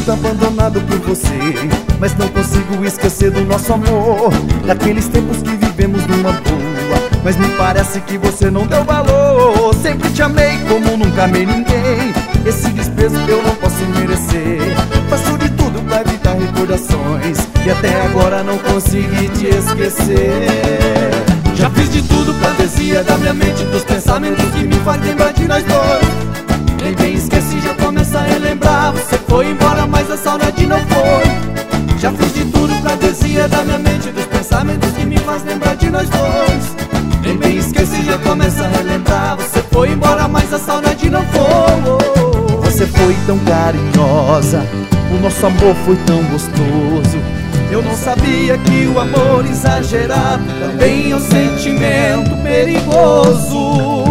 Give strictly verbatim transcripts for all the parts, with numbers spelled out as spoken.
sinto abandonado por você, mas não consigo esquecer do nosso amor, daqueles tempos que vivemos numa boa. Mas me parece que você não deu valor. Sempre te amei como nunca amei ninguém. Esse desprezo eu não posso merecer. Faço de tudo pra evitar recordações e até agora não consegui te esquecer. Já fiz de tudo pra desviar da minha mente dos pensamentos que me faz lembrar de nós dois. Nem bem esqueci, já começa a relembrar. Você foi embora, mas a saudade não foi. Já fiz de tudo pra desviar da minha mente dos pensamentos que me faz lembrar de nós dois. Nem bem esqueci, já começa a relembrar. Você foi embora, mas a saudade não foi. Você foi tão carinhosa, o nosso amor foi tão gostoso. Eu não sabia que o amor exagerado também é um sentimento perigoso.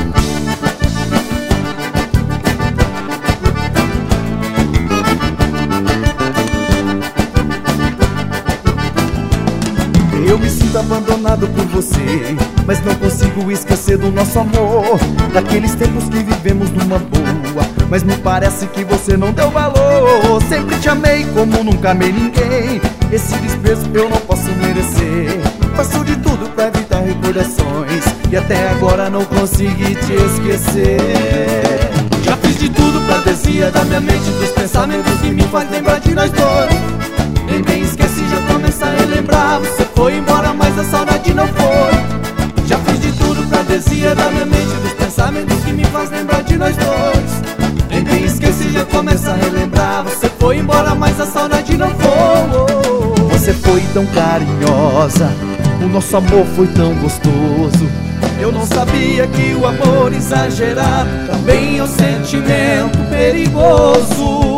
Eu me sinto abandonado por você, mas não consigo esquecer do nosso amor, daqueles tempos que vivemos numa boa. Mas me parece que você não deu valor. Sempre te amei como nunca amei ninguém. Esse desprezo eu não posso merecer. Faço de tudo pra evitar recordações e até agora não consegui te esquecer. Já fiz de tudo pra desviar da minha mente dos pensamentos que me faz lembrar de nós dois. Nem bem esqueci, já começa a relembrar. Você foi embora, mas a saudade não foi. Já fiz de tudo pra desviar da minha mente dos pensamentos que me faz lembrar de nós dois. Nem bem esqueci, já começa a relembrar. Você foi embora, mas a saudade não foi. Você foi tão carinhosa, o nosso amor foi tão gostoso. Eu não sabia que o amor exagerado também é um sentimento perigoso.